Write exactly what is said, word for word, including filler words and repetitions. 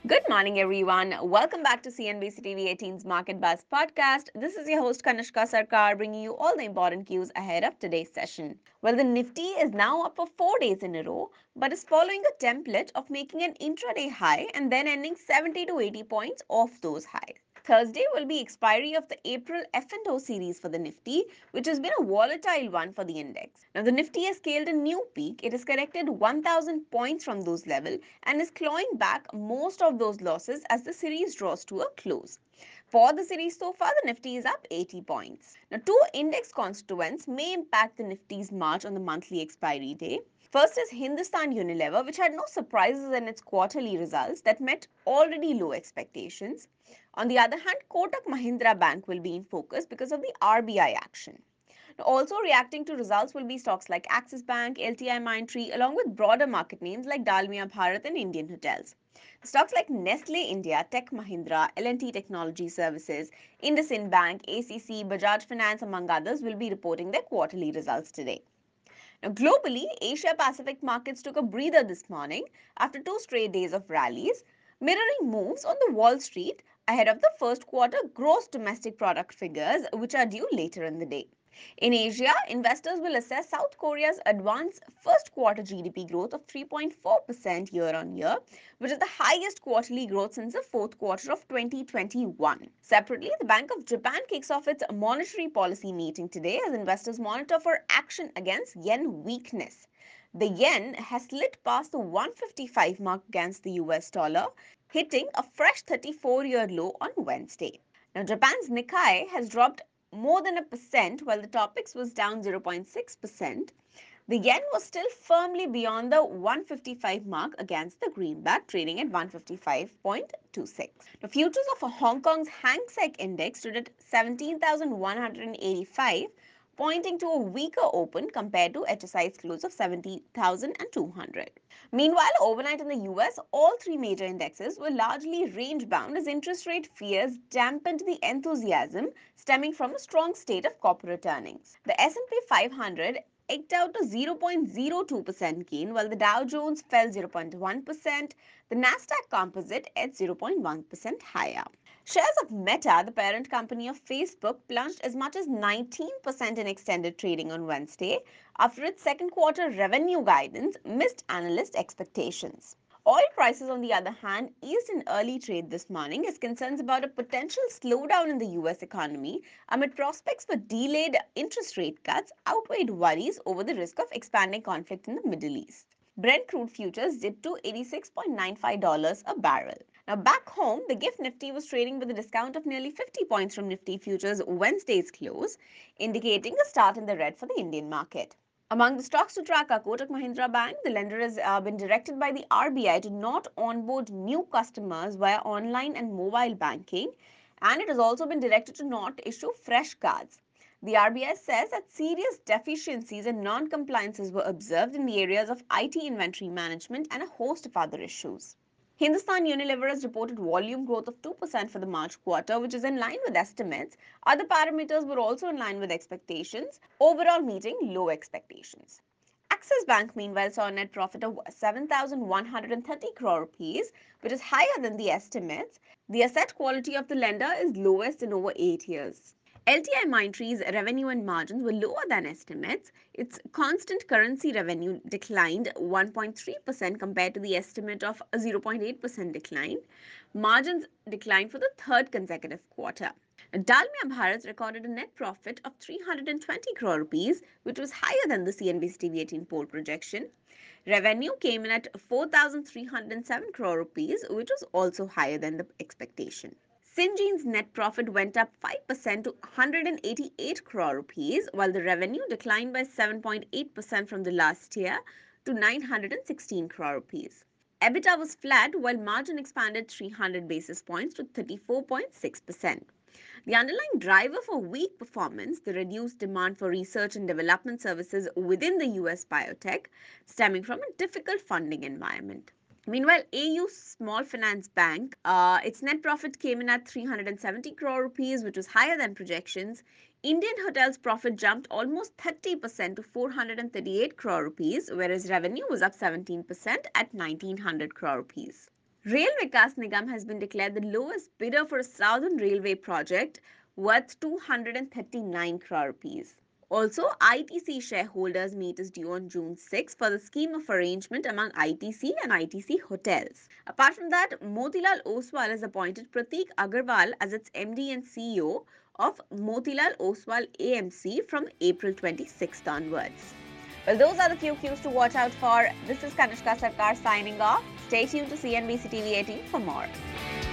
Good morning, everyone. Welcome back to C N B C T V eighteen's Market Buzz podcast. This is your host Kanishka Sarkar bringing you all the important cues ahead of today's session. Well, the Nifty is now up for four days in a row, but is following a template of making an intraday high and then ending seventy to eighty points off those highs. Thursday will be expiry of the April F and O series for the Nifty, which has been a volatile one for the index. Now, the Nifty has scaled a new peak. It has corrected one thousand points from those levels and is clawing back most of those losses as the series draws to a close. For the series so far, the Nifty is up eighty points. Now, two index constituents may impact the Nifty's March on the monthly expiry day. First is Hindustan Unilever, which had no surprises in its quarterly results that met already low expectations. On the other hand, Kotak Mahindra Bank will be in focus because of the R B I action. Now, also reacting to results will be stocks like Axis Bank, L T I Mindtree, along with broader market names like Dalmia Bharat and Indian Hotels. Stocks like Nestle India, Tech Mahindra, L and T Technology Services, IndusInd Bank, A C C, Bajaj Finance, among others, will be reporting their quarterly results today. Now, globally, Asia Pacific markets took a breather this morning after two straight days of rallies, mirroring moves on the Wall Street ahead of the first quarter gross domestic product figures, which are due later in the day. In Asia, investors will assess South Korea's advanced first quarter G D P growth of three point four percent year on year, which is the highest quarterly growth since the fourth quarter of twenty twenty-one. Separately, the Bank of Japan kicks off its monetary policy meeting today as investors monitor for action against yen weakness. The yen has slid past the one fifty-five mark against the U S dollar, hitting a fresh thirty-four year low on Wednesday. Now, Japan's Nikkei has dropped more than a percent while the Topix was down zero point six percent. The yen was still firmly beyond the one fifty-five mark against the greenback, trading at one fifty-five point two six. The futures of Hong Kong's Hang Seng Index stood at seventeen thousand one hundred eighty-five, pointing to a weaker open compared to H S I's close of seventy thousand two hundred. Meanwhile, overnight in the U S, all three major indexes were largely range-bound as interest rate fears dampened the enthusiasm stemming from a strong state of corporate earnings. The S and P five hundred eked out a zero point zero two percent gain while the Dow Jones fell zero point one percent, the Nasdaq Composite edged zero point one percent higher. Shares of Meta, the parent company of Facebook, plunged as much as nineteen percent in extended trading on Wednesday after its second quarter revenue guidance missed analyst expectations. Oil prices, on the other hand, eased in early trade this morning as concerns about a potential slowdown in the U S economy amid prospects for delayed interest rate cuts outweighed worries over the risk of expanding conflict in the Middle East. Brent crude futures dipped to eighty-six point nine five dollars a barrel. Now, back home, the GIFT Nifty was trading with a discount of nearly fifty points from Nifty futures Wednesday's close, indicating a start in the red for the Indian market. Among the stocks to track are Kotak Mahindra Bank. The lender has uh, been directed by the R B I to not onboard new customers via online and mobile banking, and it has also been directed to not issue fresh cards. The R B I says that serious deficiencies and non-compliances were observed in the areas of I T inventory management and a host of other issues. Hindustan Unilever has reported volume growth of two percent for the March quarter, which is in line with estimates. Other parameters were also in line with expectations, overall meeting low expectations. Axis Bank, meanwhile, saw a net profit of seven thousand one hundred thirty crore rupees, which is higher than the estimates. The asset quality of the lender is lowest in over eight years. L T I Mindtree's revenue and margins were lower than estimates. Its constant currency revenue declined one point three percent compared to the estimate of a zero point eight percent decline. Margins declined for the third consecutive quarter. Dalmia Bharat recorded a net profit of three hundred twenty crore rupees, which was higher than the C N B C T V eighteen poll projection. Revenue came in at four thousand three hundred seven crore rupees, which was also higher than the expectation. Syngene's net profit went up five percent to one hundred eighty-eight crore rupees, while the revenue declined by seven point eight percent from the last year to nine hundred sixteen crore rupees. EBITDA was flat while margin expanded three hundred basis points to thirty-four point six percent. The underlying driver for weak performance, the reduced demand for research and development services within the U S biotech, stemming from a difficult funding environment. Meanwhile, A U Small Finance Bank, uh, its net profit came in at three hundred seventy crore rupees, which was higher than projections. Indian Hotels profit jumped almost thirty percent to four hundred thirty-eight crore rupees, whereas revenue was up seventeen percent at nineteen hundred crore rupees. Rail Vikas Nigam has been declared the lowest bidder for a southern railway project worth two hundred thirty-nine crore rupees. Also, I T C shareholders meet is due on June sixth for the scheme of arrangement among I T C and I T C hotels. Apart from that, Motilal Oswal has appointed Prateek Agarwal as its M D and C E O of Motilal Oswal A M C from April twenty-sixth onwards. Well, those are the few cues to watch out for. This is Kanishka Sarkar signing off. Stay tuned to C N B C T V eighteen for more.